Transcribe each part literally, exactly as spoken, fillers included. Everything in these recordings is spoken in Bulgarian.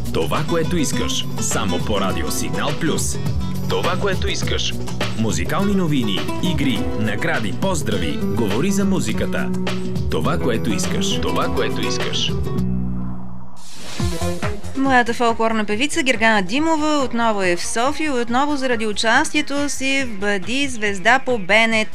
Това, което искаш, само по Радио Сигнал Плюс. Това, което искаш. Музикални новини, игри, награди, поздрави. Говори за музиката. Това, което искаш. Това, което искаш. Младата фолклорна певица Гергана Димова отново е в София, отново заради участието си в Бъди звезда по БНТ.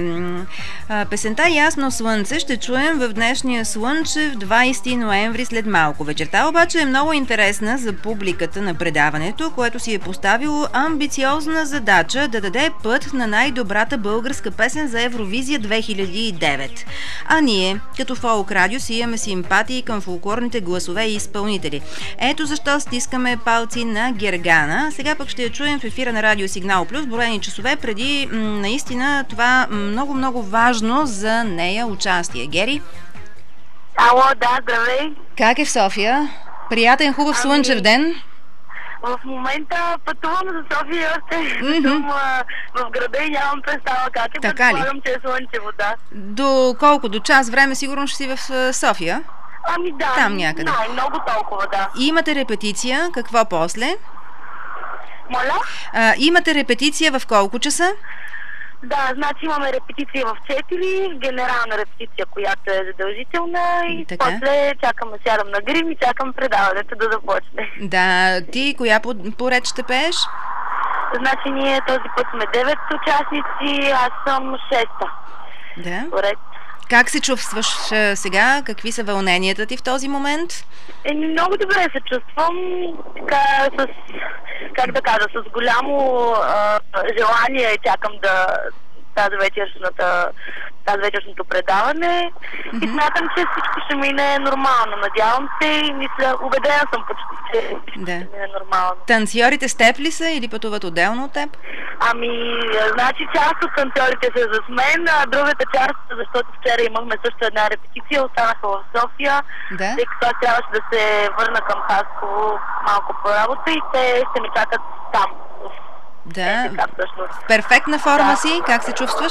Песента "Ясно слънце" ще чуем в днешния слънчев двайсети ноември след малко. Вечерта обаче е много интересна за публиката на предаването, което си е поставило амбициозна задача да даде път на най-добрата българска песен за Евровизия две хиляди и девет. А ние, като Фолк Радио, си имаме симпатии към фолклорните гласове и изпълнители. Ето защо стискаме палци на Гергана. Сега пък ще я чуем в ефира на Радио Сигнал Плюс, броени часове преди м- наистина това много-много важно за нея участие. Гери? Ало, да, здравей! Как е в София? Приятен, хубав, ами... слънчев ден? В момента пътувам за София, още mm-hmm. съм а, в града и нямам представа как е. Така ли? Предполагам, че е слънчево, да. До колко? До час време сигурно ще си в София? Ами да, там някъде. Да, много толкова, да. И имате репетиция, какво после? Моля? А, имате репетиция в колко часа? Да, значи имаме репетиция в четири, генерална репетиция, която е задължителна и така. После чакаме, сядам на грим и чакам предаването да започне. Да, ти коя поред ще пееш? Значи ние този път сме девет участници, аз съм шеста. Да. Поред. Как се чувстваш сега? Какви са вълненията ти в този момент? Е, много добре се чувствам, така с, как да кажа, с голямо а, желание и чакам да тази вечершната, тази вечершното предаване mm-hmm. и смятам, че всичко ще мине нормално. Надявам се и мисля, убедена съм почти, че всичко да. ще мине нормално. Танцорите с теб ли са или пътуват отделно от теб? Ами, значи част от танцорите са с мен, а другата част, защото вчера имахме също една репетиция, останаха в София, да. Тъй като аз трябваше да се върна към Хасково малко по работа и те ще ми чакат там. Да, е, така, в перфектна форма да. си, как се чувстваш?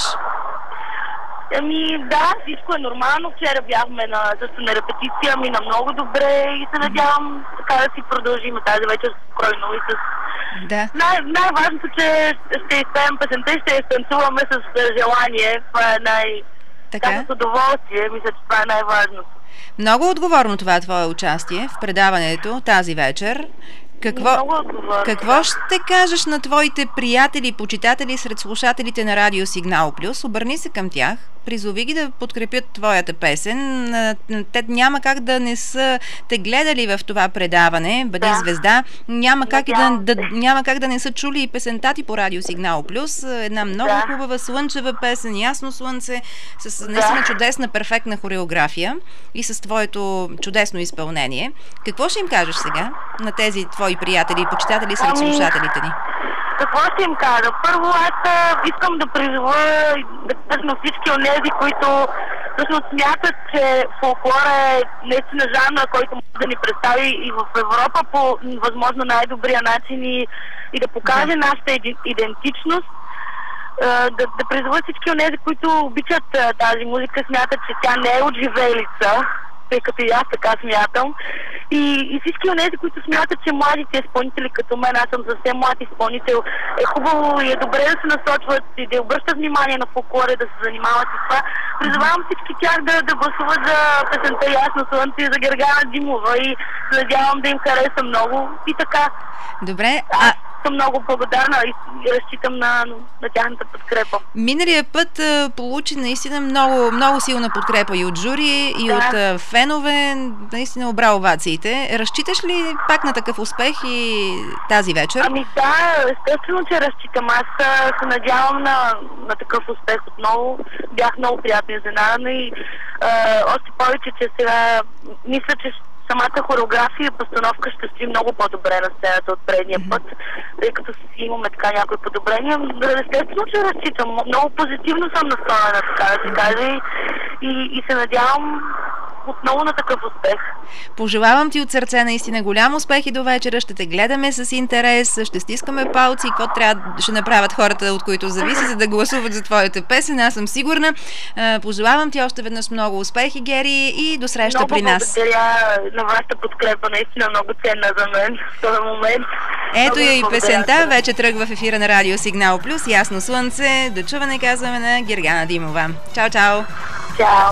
Ами да, всичко е нормално. Вчера бяхме на, също на репетиция, мина много добре и се надявам така да си продължим тази вечер спокойно и с... Да. Най- най-важното, че ще изпеем песента и ще я станцуваме с желание. Това е най... Така? с удоволствие. Мисля, че това е най-важното. Много отговорно това е твое участие в предаването тази вечер. Какво, какво ще кажеш на твоите приятели и почитатели сред слушателите на Радио Сигнал Плюс? Обърни се към тях, призови ги да подкрепят твоята песен. Те няма как да не са те гледали в това предаване Бъди да. звезда. Няма как, и да, да, няма как да не са чули и песента ти по Радио Сигнал Плюс. Една много да. хубава слънчева песен, ясно слънце, с наистина да. чудесна, перфектна хореография и с твоето чудесно изпълнение. Какво ще им кажеш сега на тези твои приятели и почитатели сред ами... слушателите ни? Какво ще им кажа? Първо, аз искам да призова да кажа на всички онези, които всъщност смятат, че фолклора е наистина жанр, който може да ни представи и в Европа по възможно най-добрия начин и, и да покаже да. нашата идентичност. Да, да призова всички онези, които обичат тази музика, смятат, че тя не е от живелица, тъй като и аз така смятам. И, и всички онези, които смятат, че младите изпълнители като мен, аз съм съвсем млад изпълнител, е хубаво и е добре да се насочват и да обръщат внимание на фолклора, да се занимават с това. Призовавам всички тях да, да гласуват за песента "Ясно слънце" и за Гергана Димова и се надявам да им хареса много и така. Добре, а... а... съм много благодарна и разчитам на, на тяхната подкрепа. Миналия път а, получи наистина много, много силна подкрепа и от жури, и да. от а, фенове, наистина обра овациите. Разчиташ ли пак на такъв успех и тази вечер? Ами да, естествено, че разчитам. Аз се надявам на, на такъв успех отново. Бях много приятно изненадана и а, още повече, че сега мисля, че самата хореография и постановка ще стои много по-добре на сцената от предния път, тъй като си имаме така някои подобрения. Естествено, че разчитам. Много позитивно съм настроена, така да се каже, и, и се надявам отново на такъв успех. Пожелавам ти от сърце наистина голям успех и до вечера. Ще те гледаме с интерес, ще стискаме палци, какво трябва ще направят хората, от които зависи, за да гласуват за твоята песен. Аз съм сигурна. Пожелавам ти още веднъж много успехи, Гери, и до среща много при нас. Много благодаря на вашата подкрепа, наистина много ценна за мен в този момент. Ето я и благодаря. песента, вече тръгва в ефира на Радио Сигнал Плюс, Ясно слънце. До чуване казваме на Гергана Димова. Чао, чао! Чао!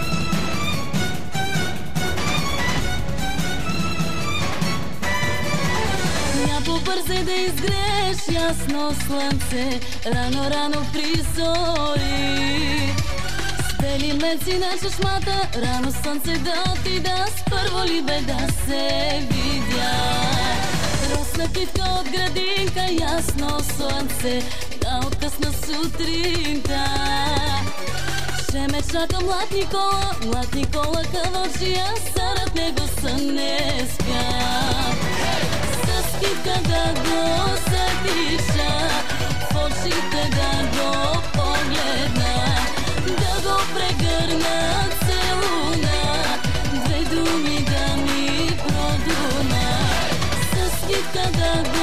Побързай да изгреш ясно слънце, рано, рано при зори. С бели менци на чешмата, рано слънце да отида, с първо ли бе да се видя. Росна китка от градинка, ясно слънце, да откъсна сутринта. Ще ме чака млад Никола, млад Никола Кавалджия, зарад него сън не спя. Китка да го затиша, в очите да го погледна, да го прегърна целуна, две думи да ми продуна. С китка да го